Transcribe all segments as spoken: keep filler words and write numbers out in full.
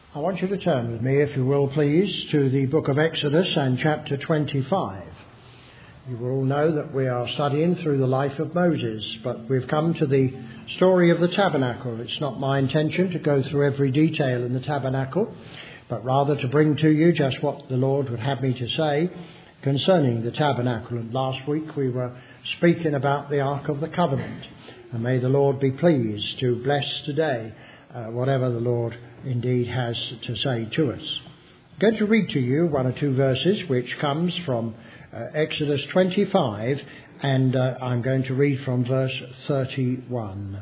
I want you to turn with me, if you will please, to the book of Exodus and chapter twenty-five. You will all know that we are studying through the life of Moses, but we've come to the story of the tabernacle. It's not my intention to go through every detail in the tabernacle, but rather to bring to you just what the Lord would have me to say concerning the tabernacle. And last week we were speaking about the Ark of the Covenant, and may the Lord be pleased to bless today uh, whatever the Lord indeed has to say to us. I'm going to read to you one or two verses which comes from uh, Exodus twenty-five, and uh, I'm going to read from verse thirty-one.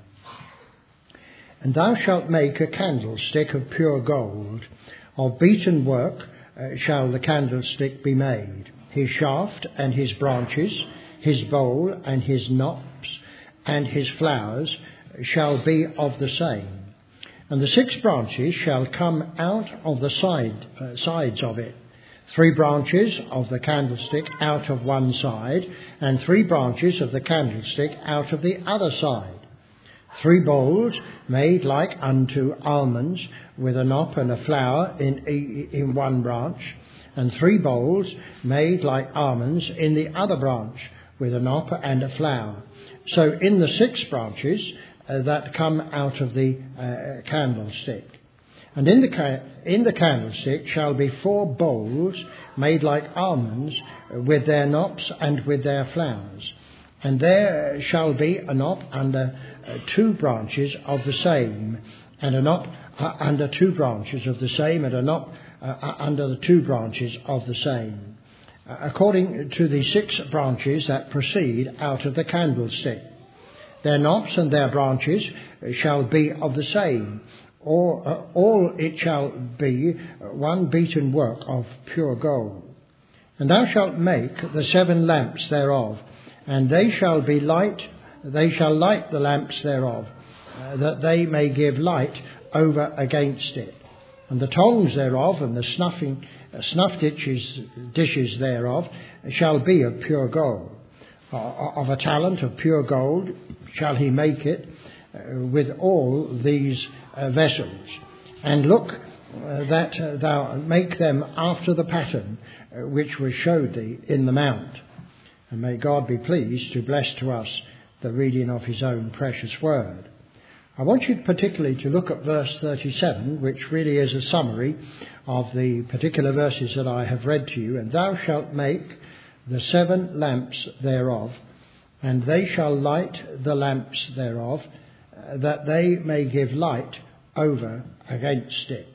And thou shalt make a candlestick of pure gold, of beaten work uh, shall the candlestick be made, his shaft and his branches, his bowl and his knops and his flowers shall be of the same. And the six branches shall come out of the side uh, sides of it, three branches of the candlestick out of one side, and three branches of the candlestick out of the other side. Three bowls made like unto almonds, with a knop and a flower in, in one branch, and three bowls made like almonds in the other branch, with a knop and a flower. So in the six branches uh, that come out of the uh, candlestick. And in the, ca- in the candlestick shall be four bowls made like almonds, uh, with their knops and with their flowers. And there shall be a knop under uh, two branches of the same, and a knop uh, under two branches of the same, and a knop uh, under the two branches of the same, uh, according to the six branches that proceed out of the candlestick. Their knops and their branches shall be of the same, or uh, all it shall be one beaten work of pure gold. And thou shalt make the seven lamps thereof, and they shall be light, they shall light the lamps thereof, uh, that they may give light over against it. And the tongs thereof, and the snuffing, uh, snuff dishes, dishes thereof, shall be of pure gold. Uh, of a talent of pure gold shall he make it, uh, with all these uh, vessels. And look uh, that uh, thou make them after the pattern uh, which was showed thee in the mount. And may God be pleased to bless to us the reading of his own precious word. I want you particularly to look at verse thirty-seven, which really is a summary of the particular verses that I have read to you. And thou shalt make the seven lamps thereof, and they shall light the lamps thereof, uh, that they may give light over against it.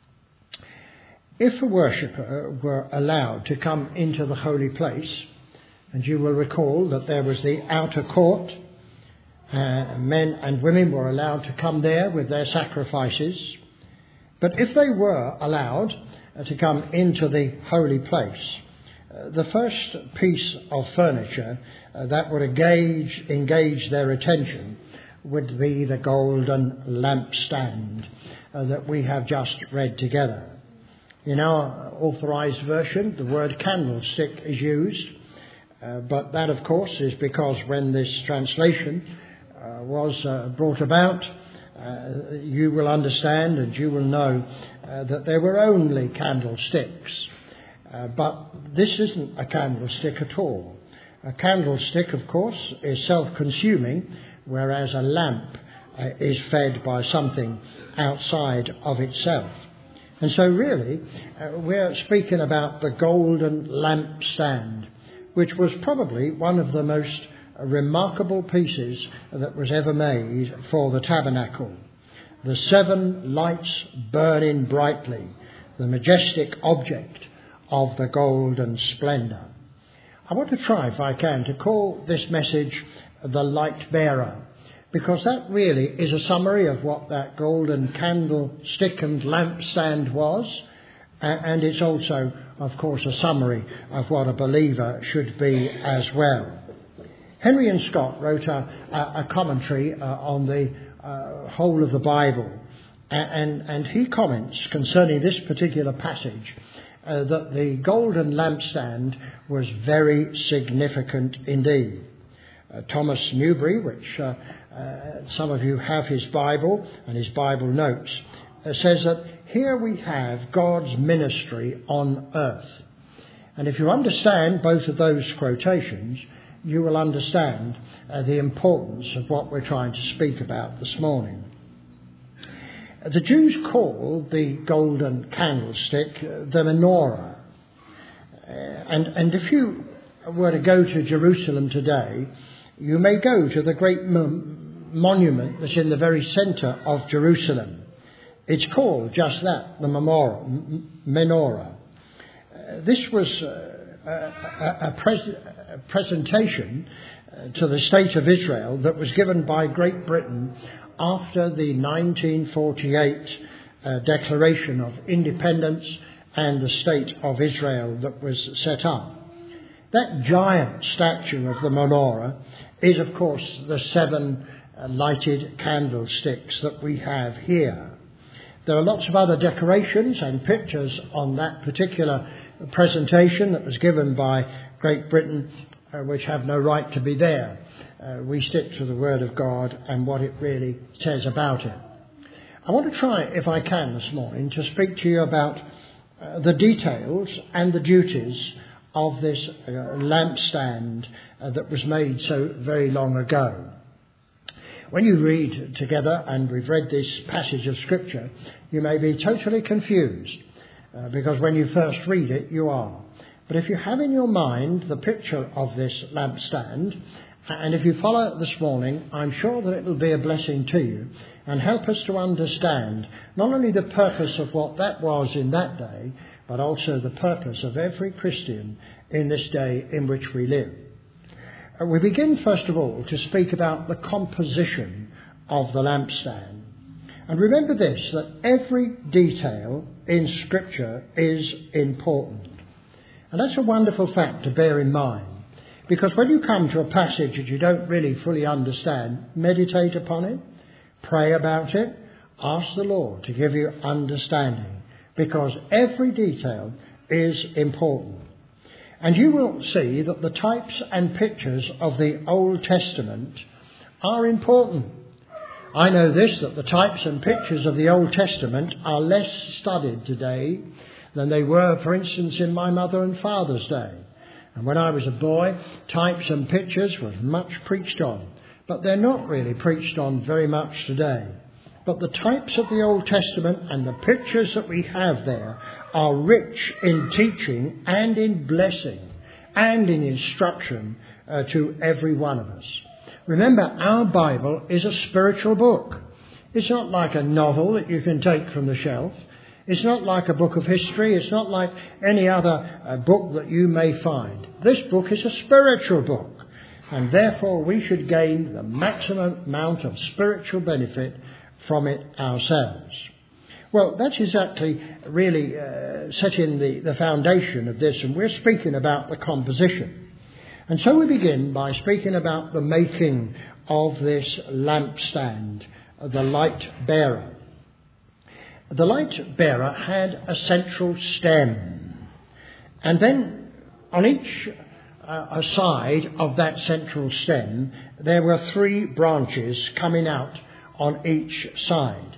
If a worshipper were allowed to come into the holy place, and you will recall that there was the outer court, uh, men and women were allowed to come there with their sacrifices, but if they were allowed uh, to come into the holy place, Uh, the first piece of furniture uh, that would engage, engage their attention would be the golden lampstand uh, that we have just read together. In our authorized version, the word candlestick is used, uh, but that, of course, is because when this translation uh, was uh, brought about, uh, you will understand and you will know uh, that there were only candlesticks. Uh, but this isn't a candlestick at all. A candlestick, of course, is self-consuming, whereas a lamp uh, is fed by something outside of itself. And so really, uh, we're speaking about the golden lampstand, which was probably one of the most remarkable pieces that was ever made for the tabernacle. The seven lights burning brightly, the majestic object of the golden splendour. I want to try, if I can, to call this message the light bearer, because that really is a summary of what that golden candlestick and lampstand was, and it's also, of course, a summary of what a believer should be as well. Henry and Scott wrote a, a commentary uh, on the uh, whole of the Bible, and, and he comments concerning this particular passage Uh, that the golden lampstand was very significant indeed. Uh, Thomas Newbury, which uh, uh, some of you have his Bible and his Bible notes, says that here we have God's ministry on earth. And if you understand both of those quotations, you will understand uh, the importance of what we're trying to speak about this morning. The Jews call the golden candlestick uh, the menorah. Uh, and, and if you were to go to Jerusalem today, you may go to the great m- monument that's in the very centre of Jerusalem. It's called just that, the menorah. M- menorah. Uh, this was uh, a, a, a, pres- a presentation uh, to the state of Israel that was given by Great Britain after the nineteen forty-eight uh, Declaration of Independence and the State of Israel that was set up. That giant statue of the menorah is, of course, the seven uh, lighted candlesticks that we have here. There are lots of other decorations and pictures on that particular presentation that was given by Great Britain, uh, which have no right to be there. Uh, we stick to the Word of God and what it really says about it. I want to try, if I can this morning, to speak to you about uh, the details and the duties of this uh, lampstand uh, that was made so very long ago. When you read together, and we've read this passage of Scripture, you may be totally confused, uh, because when you first read it, you are. But if you have in your mind the picture of this lampstand, and if you follow it this morning, I'm sure that it will be a blessing to you and help us to understand not only the purpose of what that was in that day, but also the purpose of every Christian in this day in which we live. Uh, we begin, first of all, to speak about the composition of the lampstand. And remember this, that every detail in Scripture is important. And that's a wonderful fact to bear in mind. Because when you come to a passage that you don't really fully understand, meditate upon it, pray about it, ask the Lord to give you understanding. Because every detail is important. And you will see that the types and pictures of the Old Testament are important. I know this, that the types and pictures of the Old Testament are less studied today than they were, for instance, in my mother and father's day. And when I was a boy, types and pictures was much preached on. But they're not really preached on very much today. But the types of the Old Testament and the pictures that we have there are rich in teaching and in blessing and in instruction uh, to every one of us. Remember, our Bible is a spiritual book. It's not like a novel that you can take from the shelf. It's not like a book of history. It's not like any other uh, book that you may find. This book is a spiritual book. And therefore we should gain the maximum amount of spiritual benefit from it ourselves. Well, that's exactly really uh, setting the, the foundation of this. And we're speaking about the composition. And so we begin by speaking about the making of this lampstand, the light bearer. The light bearer had a central stem, and then on each uh, side of that central stem there were three branches coming out on each side.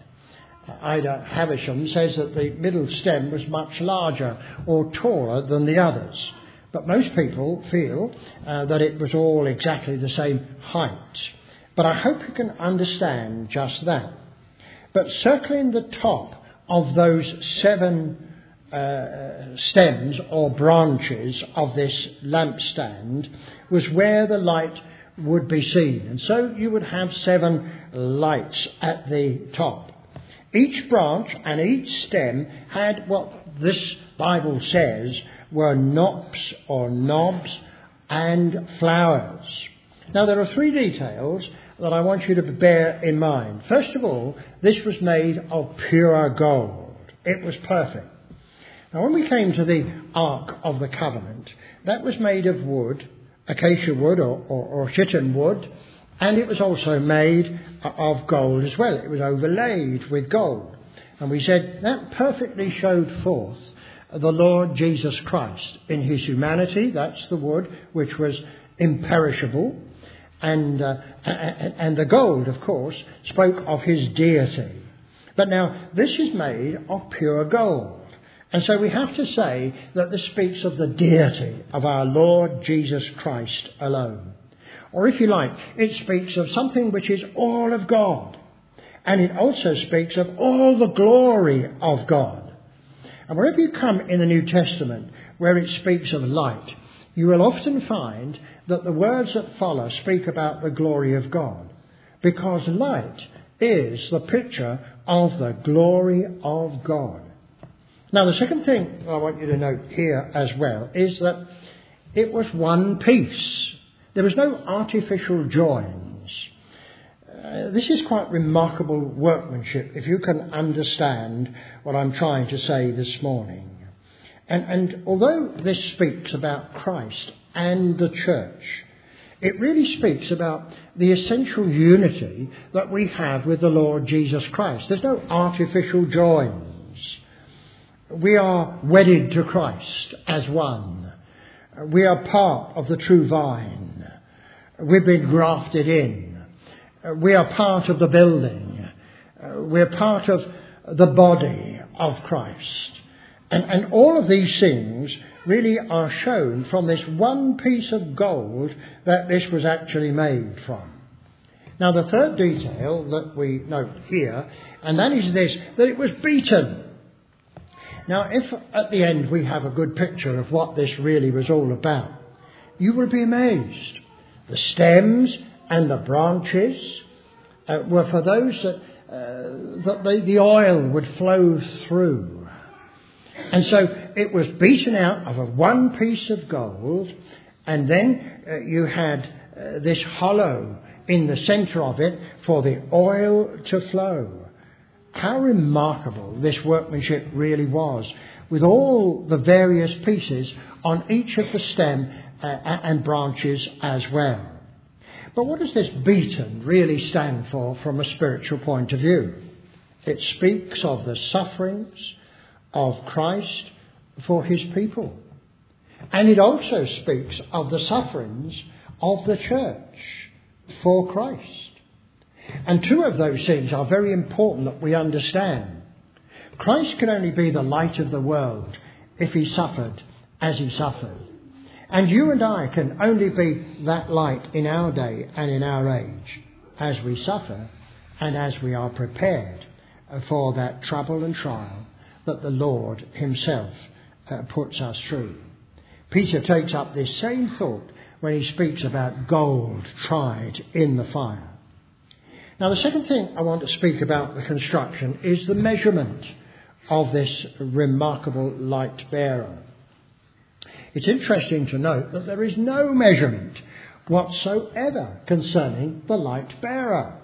Ida Havisham says that the middle stem was much larger or taller than the others, but most people feel uh, that it was all exactly the same height. But I hope you can understand just that. But circling the top of those seven uh, stems or branches of this lampstand was where the light would be seen. And so you would have seven lights at the top. Each branch and each stem had what this Bible says were knops or knobs and flowers. Now there are three details that I want you to bear in mind. First of all, this was made of pure gold. It was perfect. Now when we came to the Ark of the Covenant, that was made of wood, acacia wood or, or, or shittim wood, and it was also made of gold as well. It was overlaid with gold. And we said that perfectly showed forth the Lord Jesus Christ in his humanity. That's the wood which was imperishable. And, uh, and the gold, of course, spoke of his deity. But now, this is made of pure gold. And so we have to say that this speaks of the deity of our Lord Jesus Christ alone. Or if you like, it speaks of something which is all of God. And it also speaks of all the glory of God. And wherever you come in the New Testament where it speaks of light, you will often find that the words that follow speak about the glory of God. Because light is the picture of the glory of God. Now, the second thing I want you to note here as well is that it was one piece. There was no artificial joins. Uh, this is quite remarkable workmanship, if you can understand what I'm trying to say this morning. And, and although this speaks about Christ and the church, it really speaks about the essential unity that we have with the Lord Jesus Christ. There's no artificial joins. We are wedded to Christ as one. We are part of the true vine. We've been grafted in. We are part of the building. We're part of the body of Christ. And, and all of these things really are shown from this one piece of gold that this was actually made from. Now, the third detail that we note here, and that is this, that it was beaten. Now, if at the end we have a good picture of what this really was all about, you will be amazed. The stems and the branches uh, were for those that, uh, that the, the oil would flow through. And so it was beaten out of a one piece of gold, and then uh, you had uh, this hollow in the centre of it for the oil to flow. How remarkable this workmanship really was, with all the various pieces on each of the stem uh, and branches as well. But what does this beaten really stand for from a spiritual point of view? It speaks of the sufferings of Christ for his people. And it also speaks of the sufferings of the church for Christ. And two of those things are very important that we understand. Christ can only be the light of the world if he suffered as he suffered. And you and I can only be that light in our day and in our age as we suffer and as we are prepared for that trouble and trial that the Lord himself uh, puts us through. Peter takes up this same thought when he speaks about gold tried in the fire. Now, the second thing I want to speak about the construction is the measurement of this remarkable light bearer. It's interesting to note that there is no measurement whatsoever concerning the light bearer.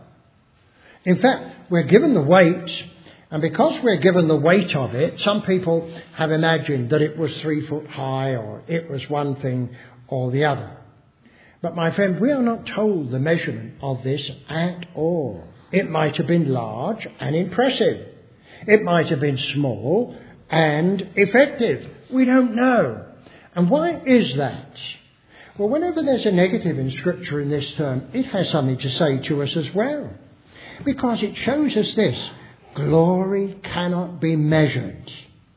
In fact, we're given the weight, and because we're given the weight of it, some people have imagined that it was three foot high or it was one thing or the other. But my friend, we are not told the measurement of this at all. It might have been large and impressive. It might have been small and effective. We don't know. And why is that? Well, whenever there's a negative in Scripture in this term, it has something to say to us as well. Because it shows us this: glory cannot be measured.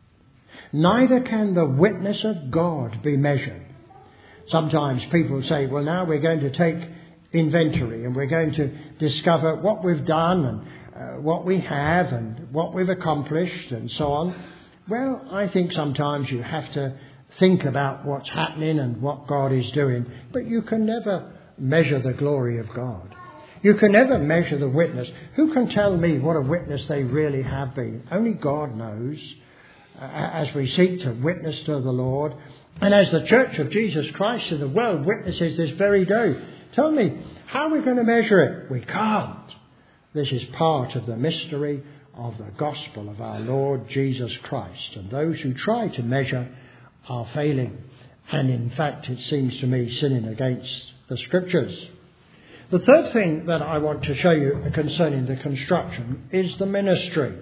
Neither can the witness of God be measured. Sometimes people say, well, now we're going to take inventory and we're going to discover what we've done and uh, what we have and what we've accomplished and so on. Well, I think sometimes you have to think about what's happening and what God is doing, but you can never measure the glory of God. You can never measure the witness. Who can tell me what a witness they really have been? Only God knows. Uh, as we seek to witness to the Lord, and as the Church of Jesus Christ in the world witnesses this very day, tell me, how are we going to measure it? We can't. This is part of the mystery of the gospel of our Lord Jesus Christ. And those who try to measure are failing. And in fact, it seems to me, sinning against the Scriptures. The third thing that I want to show you concerning the construction is the ministry.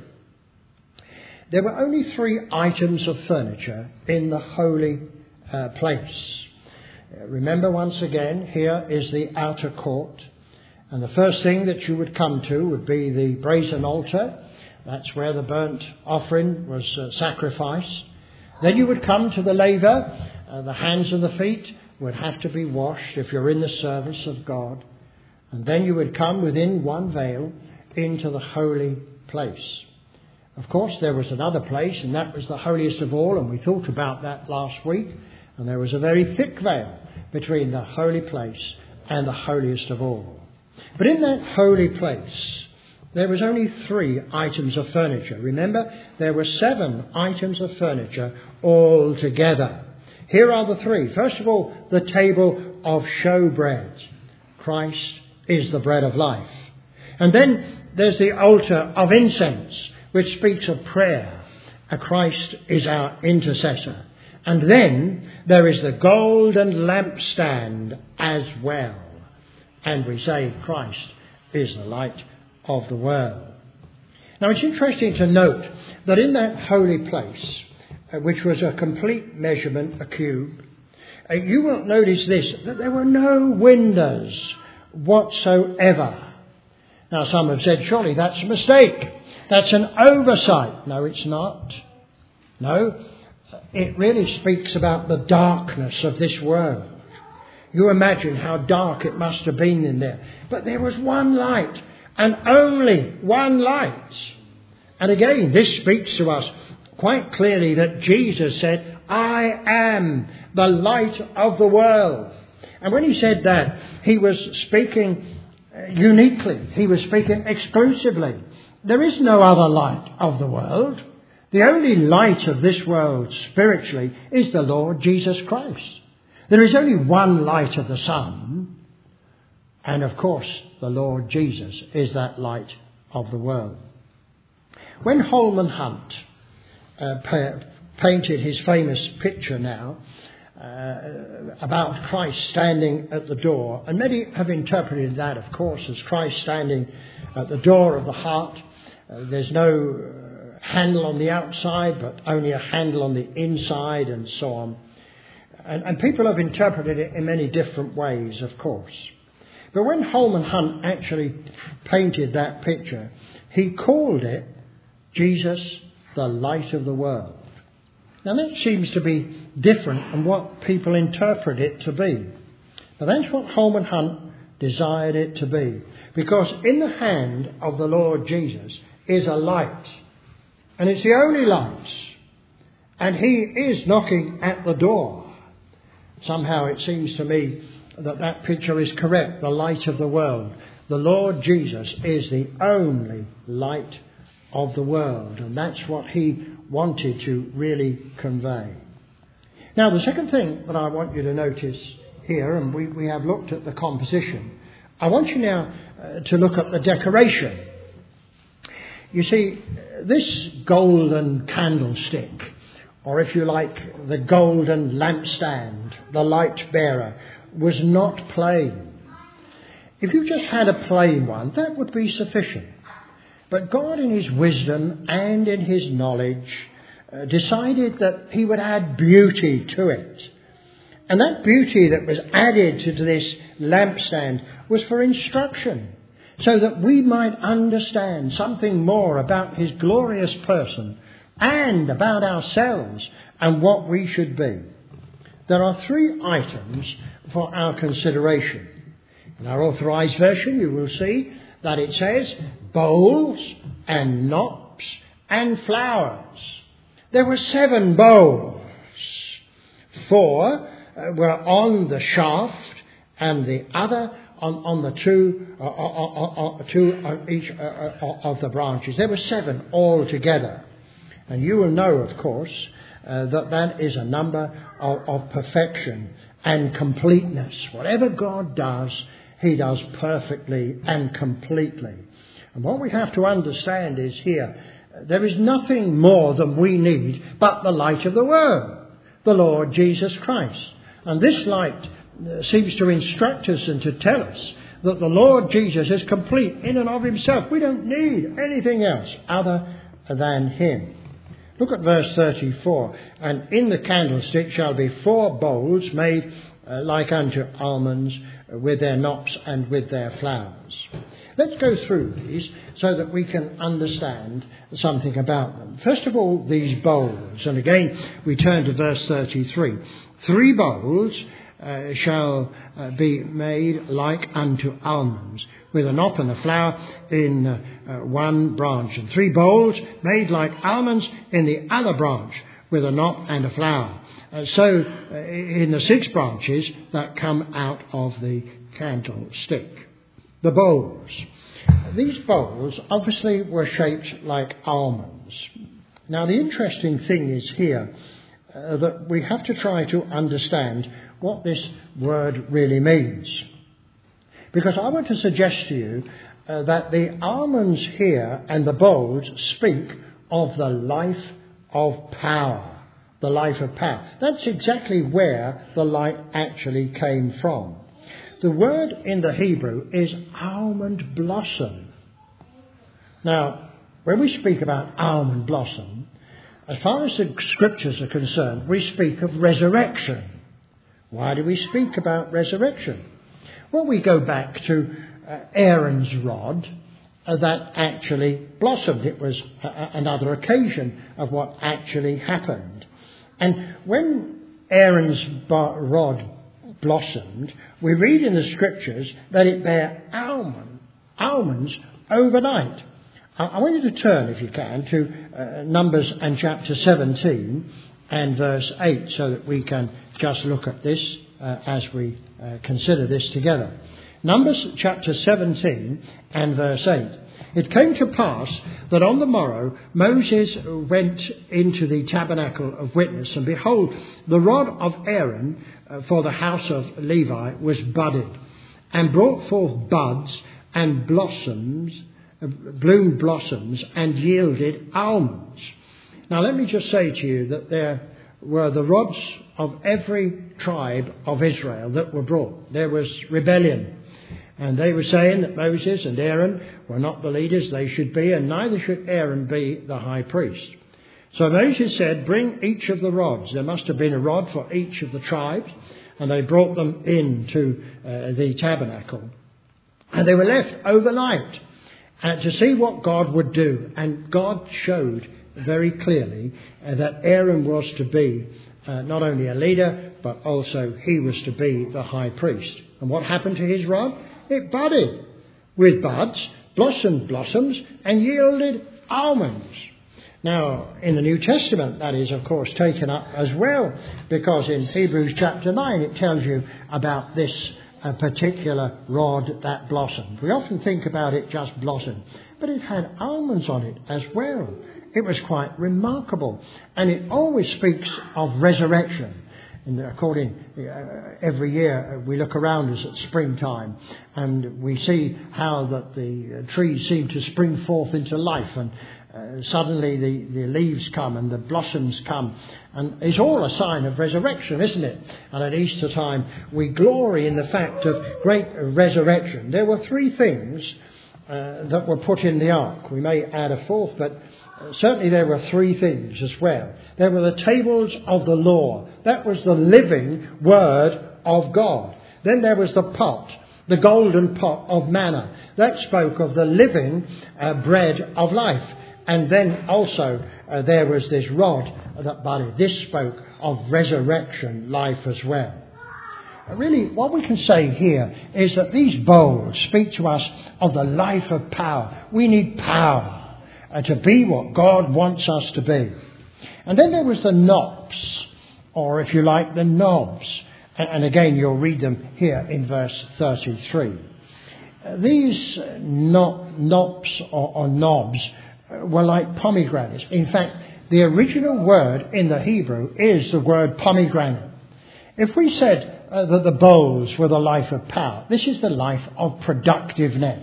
There were only three items of furniture in the holy uh, place. Uh, remember once again, here is the outer court. And the first thing that you would come to would be the brazen altar That's where the burnt offering was uh, sacrificed. Then you would come to the laver. Uh, the hands and the feet would have to be washed if you're in the service of God. And then you would come within one veil into the holy place. Of course, there was another place, and that was the holiest of all, and we thought about that last week. And there was a very thick veil between the holy place and the holiest of all. But in that holy place, there was only three items of furniture. Remember, there were seven items of furniture all together. Here are the three. First of all, the table of showbread. Christ is the bread of life. And then there's the altar of incense, which speaks of prayer. And Christ is our intercessor. And then there is the golden lampstand as well. And we say Christ is the light of the world. Now it's interesting to note that in that holy place, uh, which was a complete measurement, a cube, uh, you will notice this, that there were no windows whatsoever. Now some have said, surely that's a mistake. That's an oversight. No, it's not. No, it really speaks about the darkness of this world. You imagine how dark it must have been in there. But there was one light, and only one light. And again, this speaks to us quite clearly that Jesus said, I am the light of the world. And when he said that, he was speaking uniquely. He was speaking exclusively. There is no other light of the world. The only light of this world spiritually is the Lord Jesus Christ. There is only one light of the sun. And of course, the Lord Jesus is that light of the world. When Holman Hunt uh, pa- painted his famous picture now uh, about Christ standing at the door, and many have interpreted that, of course, as Christ standing at the door of the heart. Uh, there's no handle on the outside, but only a handle on the inside, and so on. And, and people have interpreted it in many different ways, of course. But when Holman Hunt actually painted that picture, he called it Jesus, the light of the world. Now that seems to be different from what people interpret it to be. But that's what Holman Hunt desired it to be. Because in the hand of the Lord Jesus is a light. And it's the only light. And he is knocking at the door. Somehow it seems to me that that picture is correct, the light of the world. The Lord Jesus is the only light of the world. And that's what he wanted to really convey. Now, the second thing that I want you to notice here, and we, we have looked at the composition, I want you now uh, to look at the decoration. You see, this golden candlestick, or if you like, the golden lampstand, the light bearer, was not plain. If you just had a plain one, that would be sufficient. But God in his wisdom and in his knowledge uh, decided that he would add beauty to it. And that beauty that was added to this lampstand was for instruction, so that we might understand something more about his glorious person and about ourselves and what we should be. There are three items for our consideration. In our authorized version, you will see that it says bowls and knops and flowers. There were seven bowls. Four uh, were on the shaft and the other on, on the two, uh, uh, uh, uh, two on each uh, uh, of the branches. There were seven altogether. And you will know, of course, uh, that that is a number of, of perfection and completeness. Whatever God does, he does perfectly and completely. And what we have to understand is here, there is nothing more than we need but the light of the world, the Lord Jesus Christ. And this light uh, seems to instruct us and to tell us that the Lord Jesus is complete in and of himself. We don't need anything else other than him. Look at verse thirty-four. And in the candlestick shall be four bowls made uh, like unto almonds, uh, with their knops and with their flowers. Let's go through these so that we can understand something about them. First of all, these bowls. And again, we turn to verse thirty-three. Three bowls uh, shall uh, be made like unto almonds, with a knop and a flower in uh, uh, one branch. And three bowls made like almonds in the other branch, with a knop and a flower. Uh, so uh, in the six branches that come out of the candlestick. The bowls. These bowls obviously were shaped like almonds. Now the interesting thing is here uh, that we have to try to understand what this word really means. Because I want to suggest to you uh, that the almonds here and the bowls speak of the life of power. The life of power. That's exactly where the light actually came from. The word in the Hebrew is almond blossom. Now, when we speak about almond blossom, as far as the scriptures are concerned, we speak of resurrection. Why do we speak about resurrection? Well, we go back to uh, Aaron's rod uh, that actually blossomed. It was a- a- another occasion of what actually happened. And when Aaron's bar- rod blossomed, we read in the scriptures that it bare almond, almonds overnight. I, I want you to turn, if you can, to uh, Numbers and chapter seventeen and verse eight, so that we can just look at this uh, as we uh, consider this together. Numbers chapter seventeen and verse eight. It came to pass that on the morrow Moses went into the tabernacle of witness, and behold, the rod of Aaron uh, for the house of Levi was budded, and brought forth buds and blossoms, uh, bloomed blossoms, and yielded almonds. Now let me just say to you that there were the rods of every tribe of Israel that were brought. There was rebellion. And they were saying that Moses and Aaron were not the leaders they should be, and neither should Aaron be the high priest. So Moses said, bring each of the rods. There must have been a rod for each of the tribes, and they brought them into uh, the tabernacle. And they were left overnight uh, to see what God would do. And God showed very clearly uh, that Aaron was to be uh, not only a leader, but also he was to be the high priest. And what happened to his rod? It budded with buds, blossomed blossoms, and yielded almonds. Now, in the New Testament, that is, of course, taken up as well, because in Hebrews chapter nine, it tells you about this uh, particular rod that blossomed. We often think about it just blossomed, but it had almonds on it as well. It was quite remarkable, and it always speaks of resurrection. And according, uh, every year uh, we look around us at springtime and we see how that the uh, trees seem to spring forth into life, and uh, suddenly the, the leaves come and the blossoms come, and it's all a sign of resurrection, isn't it? And at Easter time we glory in the fact of great resurrection. There were three things uh, that were put in the ark. We may add a fourth, but certainly there were three things as well. There were the tables of the law. That was the living word of God. Then there was the pot, the golden pot of manna. That spoke of the living uh, bread of life. And then also uh, there was this rod that budded. This spoke of resurrection life as well. Really, what we can say here is that these bowls speak to us of the life of power. We need power. Uh, to be what God wants us to be. And then there was the knops, or if you like, the knobs. And, and again, you'll read them here in verse thirty-three. Uh, these uh, no, knops or, or knobs uh, were like pomegranates. In fact, the original word in the Hebrew is the word pomegranate. If we said uh, that the bowls were the life of power, this is the life of productiveness.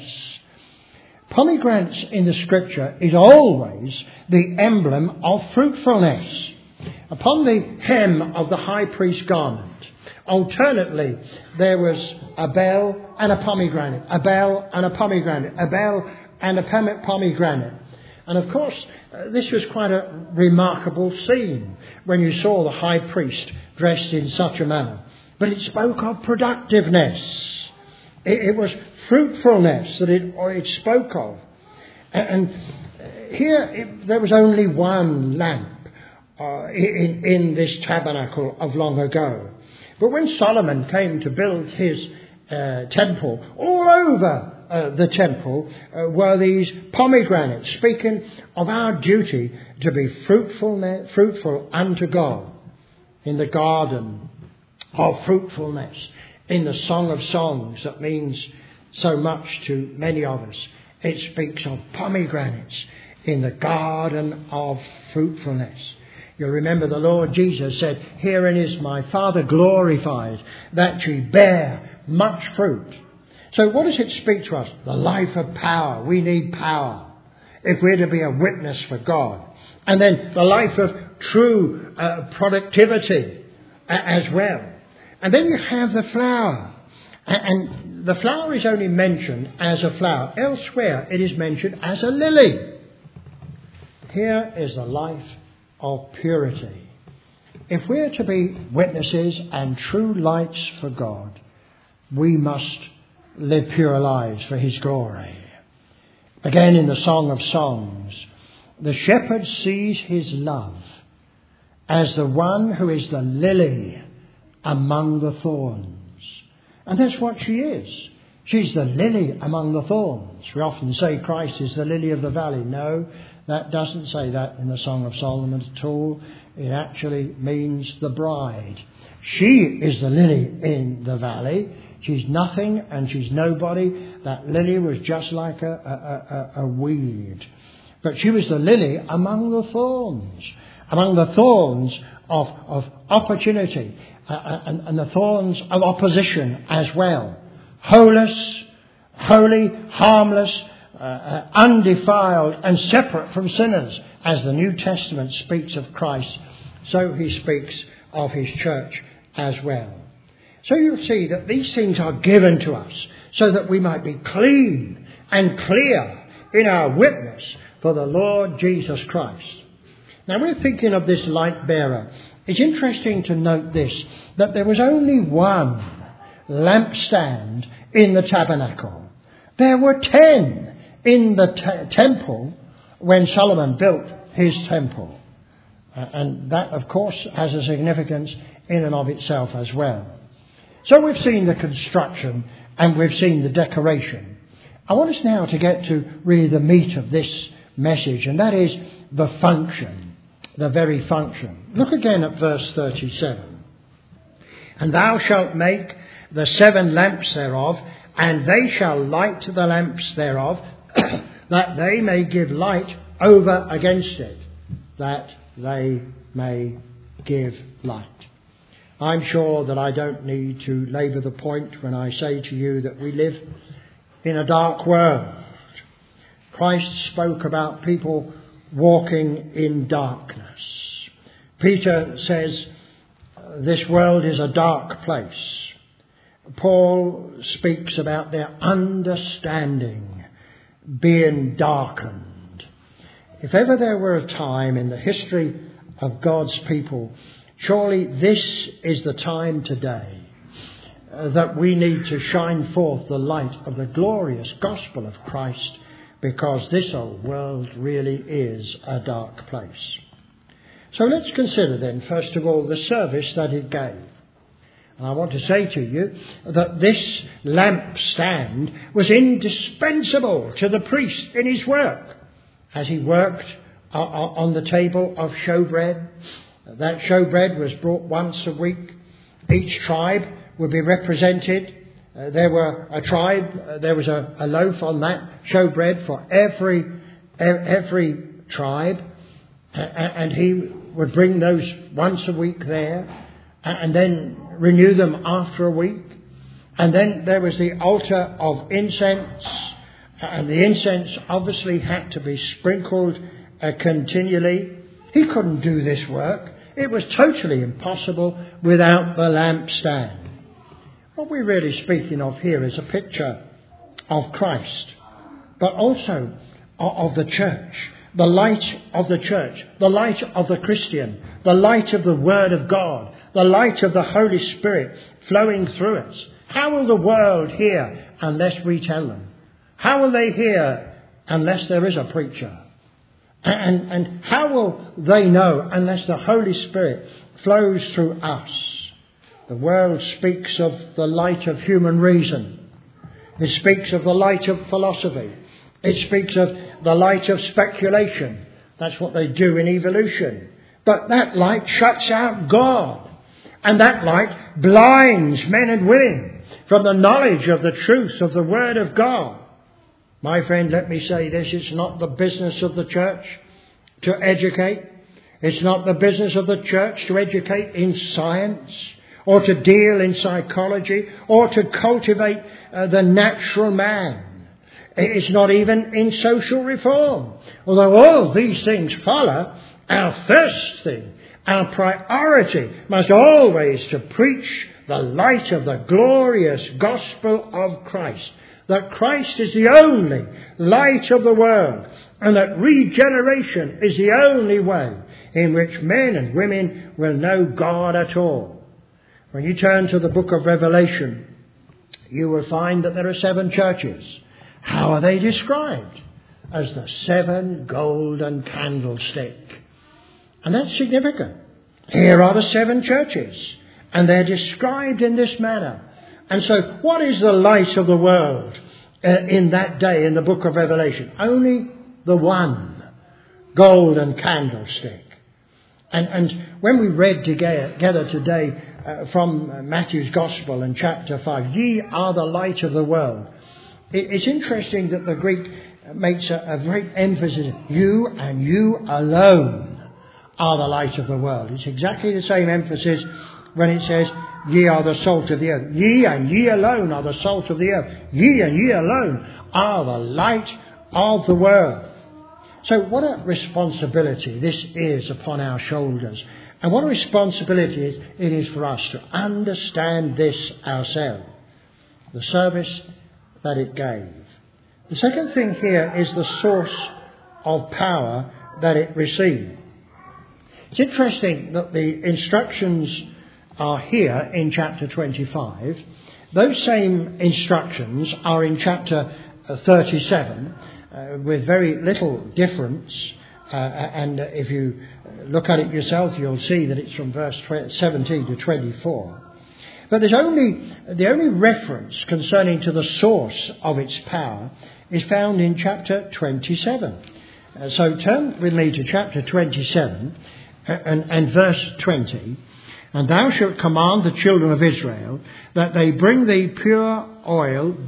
Pomegranates in the scripture is always the emblem of fruitfulness. Upon the hem of the high priest's garment, alternately, there was a bell and a pomegranate, a bell and a pomegranate, a bell and a pomegranate. And of course, uh, this was quite a remarkable scene when you saw the high priest dressed in such a manner. But it spoke of productiveness. It, it was fruitfulness that it, it spoke of. And here it, there was only one lamp uh, in, in this tabernacle of long ago. But when Solomon came to build his uh, temple, all over uh, the temple uh, were these pomegranates, speaking of our duty to be fruitful, fruitful unto God in the garden of fruitfulness, in the Song of Songs that means so much to many of us. It speaks of pomegranates in the garden of fruitfulness. You'll remember the Lord Jesus said, "Herein is my Father glorified, that ye bear much fruit." So what does it speak to us? The life of power. We need power if we're to be a witness for God. And then the life of true uh, productivity uh, as well. And then you have the flower. And the flower is only mentioned as a flower. Elsewhere it is mentioned as a lily. Here is the life of purity. If we're to be witnesses and true lights for God, we must live pure lives for his glory. Again in the Song of Songs, the shepherd sees his love as the one who is the lily among the thorns. And that's what she is. She's the lily among the thorns. We often say Christ is the lily of the valley. No, that doesn't say that in the Song of Solomon at all. It actually means the bride. She is the lily in the valley. She's nothing and she's nobody. That lily was just like a, a, a, a weed. But she was the lily among the thorns. Among the thorns of, of opportunity uh, and, and the thorns of opposition as well. Holeless, holy, harmless, uh, uh, undefiled and separate from sinners. As the New Testament speaks of Christ, so he speaks of his church as well. So you'll see that these things are given to us so that we might be clean and clear in our witness for the Lord Jesus Christ. Now we're thinking of this light bearer. It's interesting to note this, that there was only one lampstand in the tabernacle. There were ten in the t- temple when Solomon built his temple. Uh, and that, of course, has a significance in and of itself as well. So we've seen the construction and we've seen the decoration. I want us now to get to really the meat of this message, and that is the function, the very function. Look again at verse thirty-seven. "And thou shalt make the seven lamps thereof, and they shall light the lamps thereof, that they may give light over against it." That they may give light. I'm sure that I don't need to labour the point when I say to you that we live in a dark world. Christ spoke about people walking in darkness. Peter says this world is a dark place. Paul speaks about their understanding being darkened. If ever there were a time in the history of God's people, surely this is the time today uh, that we need to shine forth the light of the glorious gospel of Christ, because this old world really is a dark place. So let's consider then, first of all, the service that it gave. And I want to say to you that this lampstand was indispensable to the priest in his work. As he worked on the table of showbread, that showbread was brought once a week. Each tribe would be represented. Uh, there were a tribe, uh, there was a, a loaf on that showbread for every every tribe, uh, and he would bring those once a week there, and then renew them after a week. And then there was the altar of incense, and the incense obviously had to be sprinkled uh, continually. He couldn't do this work. It was totally impossible without the lampstand. What we're really speaking of here is a picture of Christ, but also of the church, the light of the church, the light of the Christian, the light of the Word of God, the light of the Holy Spirit flowing through us. How will the world hear unless we tell them? How will they hear unless there is a preacher? And, and how will they know unless the Holy Spirit flows through us? The world speaks of the light of human reason. It speaks of the light of philosophy. It speaks of the light of speculation. That's what they do in evolution. But that light shuts out God. And that light blinds men and women from the knowledge of the truth of the Word of God. My friend, let me say this. It's not the business of the church to educate. It's not the business of the church to educate in science or to deal in psychology or to cultivate uh, the natural man. It's not even in social reform. Although all these things follow, our first thing, our priority must always to preach the light of the glorious gospel of Christ. That Christ is the only light of the world, and that regeneration is the only way in which men and women will know God at all. When you turn to the book of Revelation, you will find that there are seven churches. How are they described? As the seven golden candlestick. And that's significant. Here are the seven churches, and they're described in this manner. And so, what is the light of the world uh, in that day in the book of Revelation? Only the one golden candlestick. And, and when we read together today uh, from Matthew's Gospel in chapter five, ye are the light of the world. It, it's interesting that the Greek makes a, a great emphasis. You and you alone are the light of the world. It's exactly the same emphasis when it says, ye are the salt of the earth. Ye and ye alone are the salt of the earth. Ye and ye alone are the light of the world. So what a responsibility this is upon our shoulders. And what a responsibility it is, it is for us to understand this ourselves. The service that it gave. The second thing here is the source of power that it received. It's interesting that the instructions are here in chapter twenty-five. Those same instructions are in chapter thirty-seven uh, with very little difference. Uh, and if you look at it yourself, you'll see that it's from verse seventeen to twenty-four. But there's only the only reference concerning to the source of its power is found in chapter twenty-seven. Uh, so turn with me to chapter twenty-seven and, and verse twenty. And thou shalt command the children of Israel that they bring thee pure oil,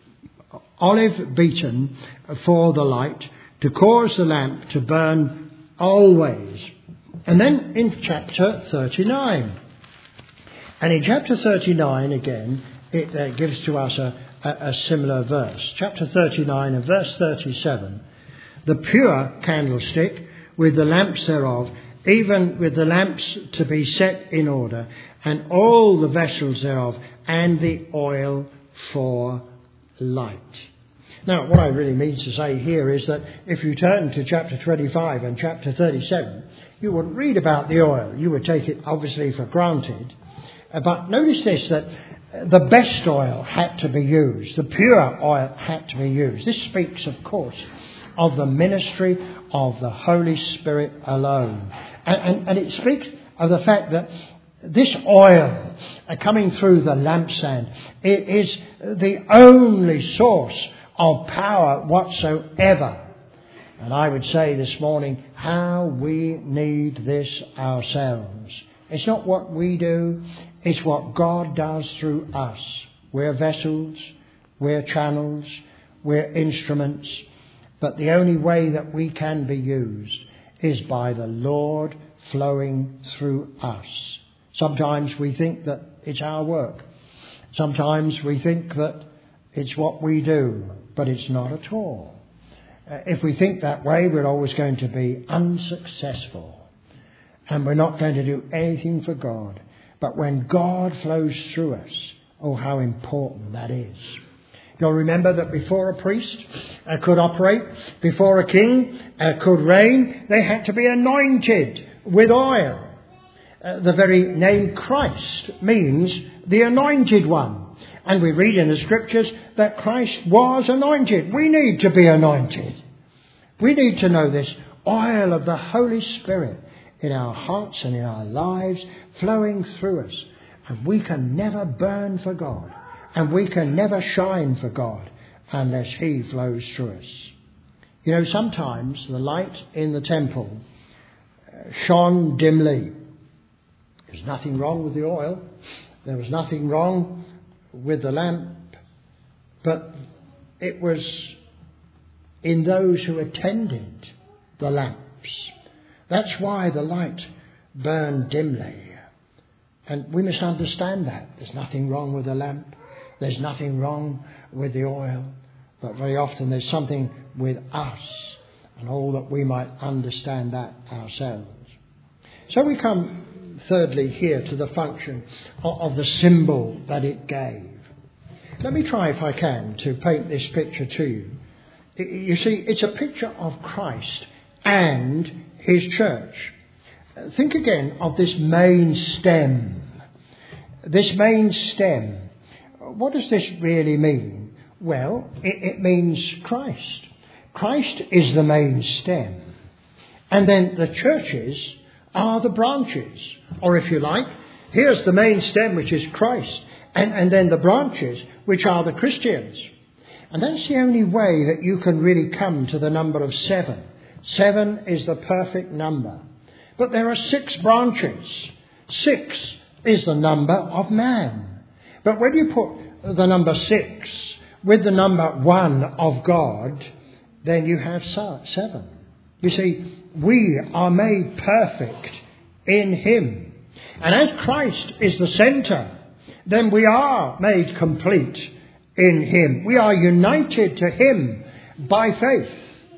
olive beaten for the light, to cause the lamp to burn always. And then in chapter thirty-nine. And in chapter thirty-nine again, it uh, gives to us a, a, a similar verse. Chapter thirty-nine and verse thirty-seven. The pure candlestick with the lamps thereof, even with the lamps to be set in order, and all the vessels thereof, and the oil for light. Now, what I really mean to say here is that if you turn to chapter twenty-five and chapter thirty-seven, you wouldn't read about the oil. You would take it obviously for granted. Uh, but notice this, that the best oil had to be used. The pure oil had to be used. This speaks, of course, of the ministry of the Holy Spirit alone. And, and, and it speaks of the fact that this oil uh, coming through the lampstand, it is the only source of power whatsoever. And I would say this morning, how we need this ourselves. It's not what we do, it's what God does through us. We're vessels, we're channels, we're instruments. But the only way that we can be used is by the Lord flowing through us. Sometimes we think that it's our work. Sometimes we think that it's what we do, but it's not at all. Uh, if we think that way, we're always going to be unsuccessful. And we're not going to do anything for God. But when God flows through us, oh, how important that is. You'll remember that before a priest uh, could operate, before a king uh, could reign, they had to be anointed with oil. Uh, the very name Christ means the anointed one. And we read in the scriptures that Christ was anointed. We need to be anointed. We need to know this oil of the Holy Spirit in our hearts and in our lives flowing through us. And we can never burn for God. And we can never shine for God unless He flows through us. You know, sometimes the light in the temple shone dimly. There's nothing wrong with the oil. There was nothing wrong with the lamp. But it was in those who attended the lamps. That's why the light burned dimly. And we must understand that. There's nothing wrong with the lamp. There's nothing wrong with the oil. But very often there's something with us. And all that we might understand that ourselves. So we come thirdly here to the function of the symbol that it gave. Let me try, if I can, to paint this picture to you. You see, it's a picture of Christ and His church. Think again of this main stem. This main stem. What does this really mean? Well, it, it means Christ. Christ is the main stem. And then the churches are the branches. Or if you like, here's the main stem, which is Christ. And, and then the branches, which are the Christians. And that's the only way that you can really come to the number of seven. Seven is the perfect number. But there are six branches. Six is the number of man. But when you put the number six with the number one of God, then you have seven. You see, we are made perfect in Him. And as Christ is the centre, then we are made complete in Him. We are united to Him by faith.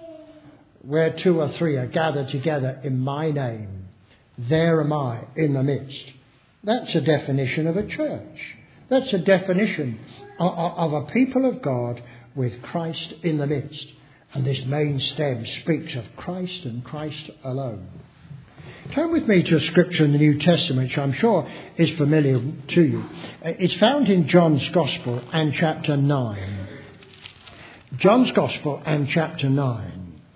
Where two or three are gathered together in my name, there am I in the midst. That's a definition of a church. That's a definition of, of a people of God with Christ in the midst. And this main stem speaks of Christ and Christ alone. Turn with me to a scripture in the New Testament, which I'm sure is familiar to you. It's found in John's Gospel and chapter nine. John's Gospel and chapter nine.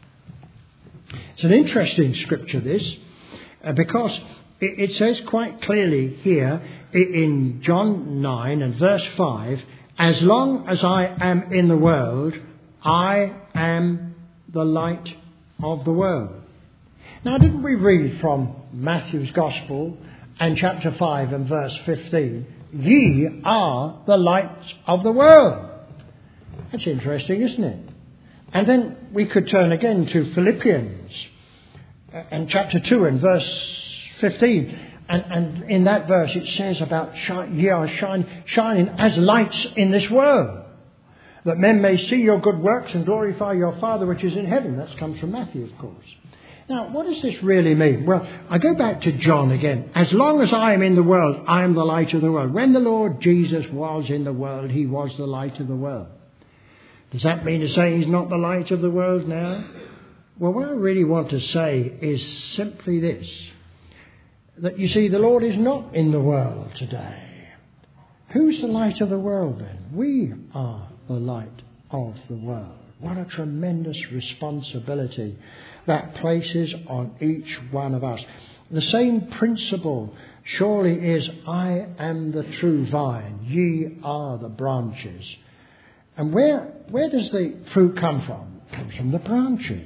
It's an interesting scripture, this, uh, because it, it says quite clearly here in John nine and verse five, as long as I am in the world, I am the light of the world. Now, didn't we read from Matthew's Gospel and chapter five and verse fifteen, ye are the lights of the world? That's interesting, isn't it? And then we could turn again to Philippians and chapter two and verse fifteen. And, and in that verse it says about shine, ye are shine, shining as lights in this world, that men may see your good works and glorify your Father which is in heaven. That comes from Matthew, of course. Now, what does this really mean? Well, I go back to John again. As long as I am in the world, I am the light of the world. When the Lord Jesus was in the world, He was the light of the world. Does that mean to say He's not the light of the world now? Well, what I really want to say is simply this. That you see, the Lord is not in the world today. Who's the light of the world then? We are the light of the world. What a tremendous responsibility that places on each one of us. The same principle surely is, I am the true vine, ye are the branches. And where where does the fruit come from? It comes from the branches.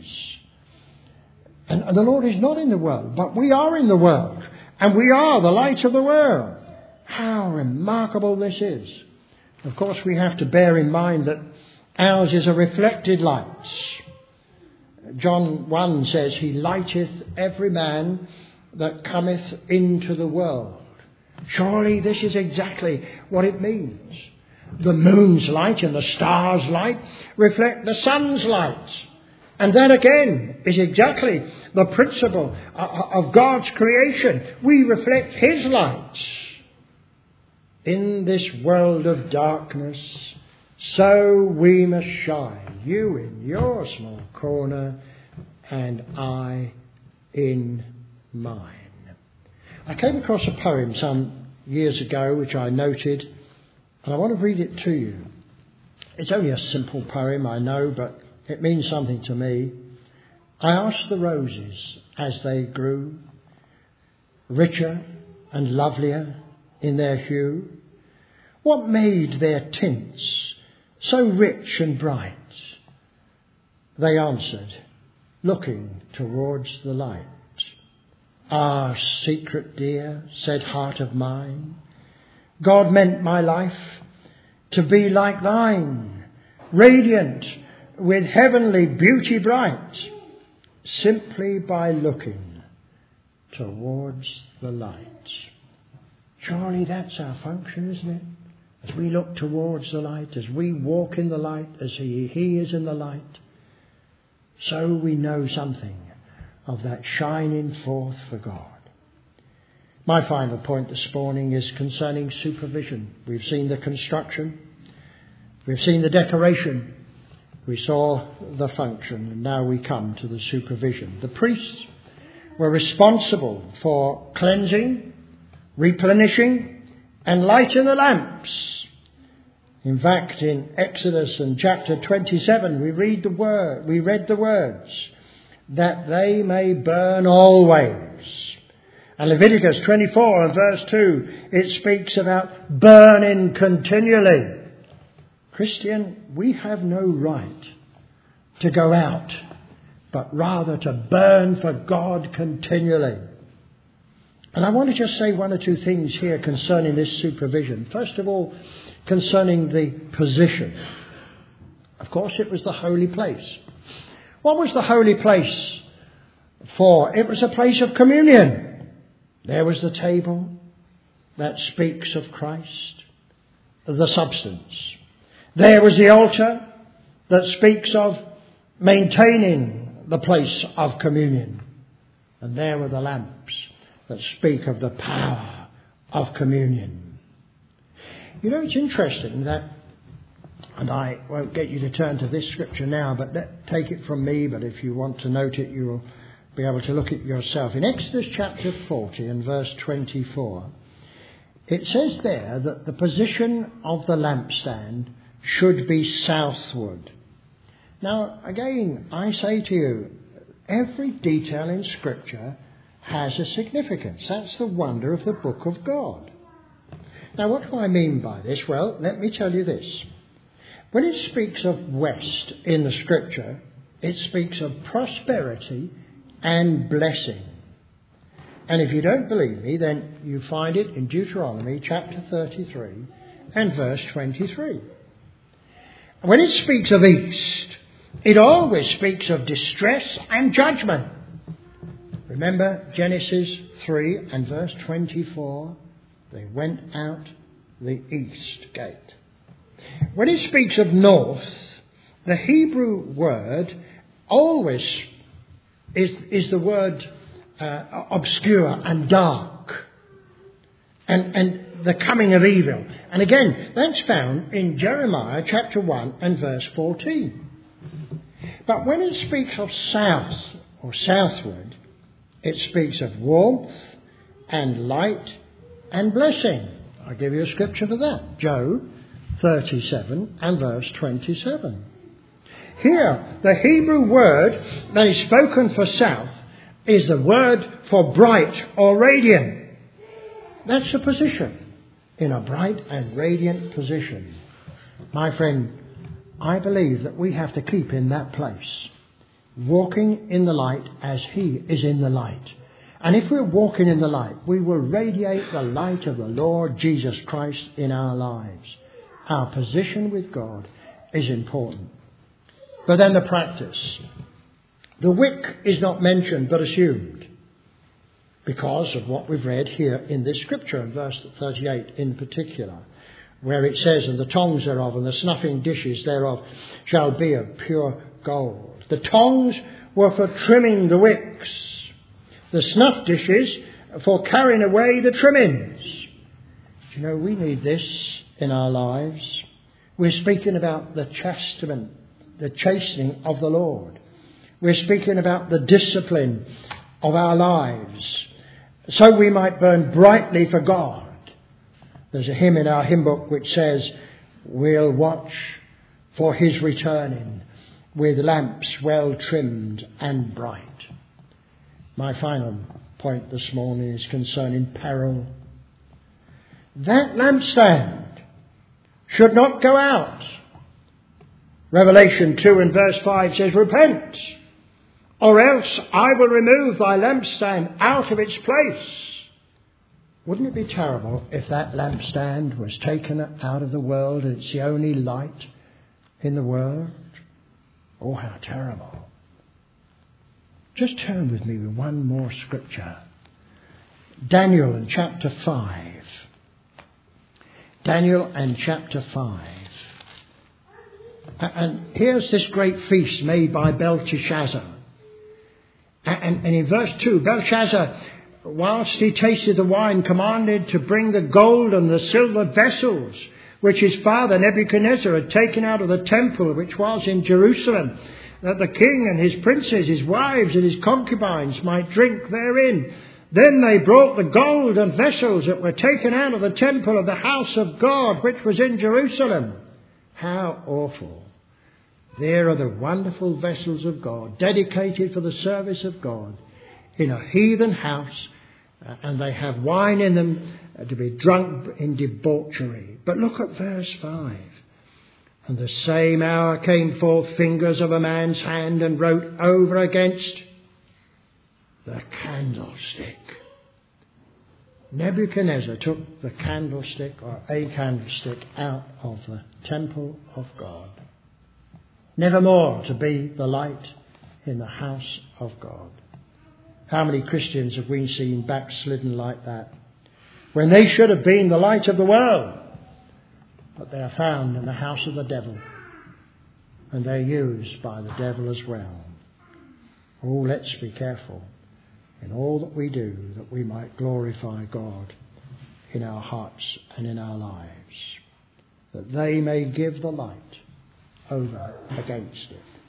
And, and the Lord is not in the world, but we are in the world. And we are the light of the world. How remarkable this is. Of course, we have to bear in mind that ours is a reflected light. John one says, He lighteth every man that cometh into the world. Surely this is exactly what it means. The moon's light and the star's light reflect the sun's light. And that again is exactly the principle of God's creation. We reflect His light. In this world of darkness, so we must shine. You in your small corner and I in mine. I came across a poem some years ago which I noted, and I want to read it to you. It's only a simple poem, I know, but it means something to me. I asked the roses as they grew, richer and lovelier in their hue, what made their tints so rich and bright? They answered, looking towards the light. Ah, secret dear, said heart of mine, God meant my life to be like thine, radiant with heavenly beauty bright, simply by looking towards the light. Surely that's our function, isn't it? As we look towards the light, as we walk in the light, as he, he is in the light, so we know something of that shining forth for God. My final point this morning is concerning supervision. We've seen the construction, we've seen the decoration, we saw the function, and now we come to the supervision. The priests were responsible for cleansing, replenishing, and lighting the lamps. In fact, in Exodus and chapter twenty-seven, we read the word, we read the words, that they may burn always. And Leviticus twenty-four and verse two, it speaks about burning continually. Christian, we have no right to go out, but rather to burn for God continually. And I want to just say one or two things here concerning this supervision. First of all, concerning the position. Of course, it was the holy place. What was the holy place for? It was a place of communion. There was the table that speaks of Christ, the substance. There was the altar that speaks of maintaining the place of communion. And there were the lamps that speak of the power of communion. You know, it's interesting that, and I won't get you to turn to this scripture now, but let, take it from me, but if you want to note it, you'll be able to look at it yourself. In Exodus chapter forty and verse twenty-four, it says there that the position of the lampstand should be southward. Now, again, I say to you, every detail in Scripture has a significance. That's the wonder of the book of God. Now, what do I mean by this? Well, let me tell you this. When it speaks of west in the Scripture, it speaks of prosperity and blessing. And if you don't believe me, then you find it in Deuteronomy chapter thirty-three and verse twenty-three. When it speaks of east, it always speaks of distress and judgment. Remember Genesis three and verse twenty-four? They went out the east gate. When it speaks of north, the Hebrew word always is, is the word uh, obscure and dark. And, and the coming of evil. And again, that's found in Jeremiah chapter one and verse fourteen. But when it speaks of south or southward, it speaks of warmth and light and blessing. I'll give you a scripture for that. Job thirty-seven and verse twenty-seven. Here, the Hebrew word that is spoken for south is the word for bright or radiant. That's the position. In a bright and radiant position. My friend, I believe that we have to keep in that place, walking in the light as He is in the light. And if we're walking in the light, we will radiate the light of the Lord Jesus Christ in our lives. Our position with God is important. But then the practice. The wick is not mentioned but assumed, because of what we've read here in this scripture, in verse thirty-eight in particular, where it says, and the tongs thereof and the snuffing dishes thereof shall be of pure gold. The tongs were for trimming the wicks. The snuff dishes for carrying away the trimmings. You know, we need this in our lives. We're speaking about the chastisement, the chastening of the Lord. We're speaking about the discipline of our lives. so we might burn brightly for God. There's a hymn in our hymn book which says, we'll watch for his returning with lamps well trimmed and bright. My final point this morning is concerning peril. That lampstand should not go out. Revelation two and verse five says, repent, or else I will remove thy lampstand out of its place. Wouldn't it be terrible if that lampstand was taken out of the world and it's the only light in the world? Oh, how terrible. Just turn with me with one more scripture. Daniel in chapter five. Daniel and chapter five. And here's this great feast made by Belteshazzar. And, and in verse two, Belshazzar, whilst he tasted the wine, commanded to bring the gold and the silver vessels which his father Nebuchadnezzar had taken out of the temple which was in Jerusalem, that the king and his princes, his wives and his concubines might drink therein. Then they brought the gold and vessels that were taken out of the temple of the house of God which was in Jerusalem. How awful. There are the wonderful vessels of God, dedicated for the service of God, in a heathen house, uh, and they have wine in them uh, to be drunk in debauchery. But look at verse five. And the same hour came forth fingers of a man's hand and wrote over against the candlestick. Nebuchadnezzar took the candlestick, or a candlestick, out of the temple of God. Never more to be the light in the house of God. How many Christians have we seen backslidden like that, when they should have been the light of the world, but they are found in the house of the devil, and they're used by the devil as well. Oh, let's be careful in all that we do, that we might glorify God in our hearts and in our lives, that they may give the light over against it.